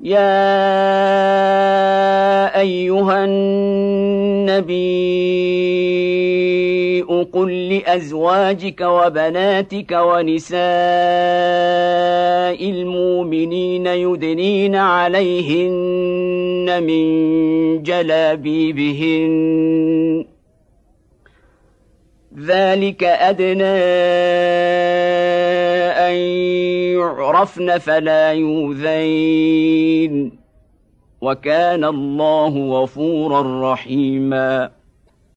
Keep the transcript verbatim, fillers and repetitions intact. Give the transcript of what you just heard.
يا أيها النبي قل لأزواجك وبناتك ونساء المؤمنين يدنين عليهن من جلابيبهن ذلك أدنى أن يعرفن فلا يؤذين وكان الله غفورا رحيما.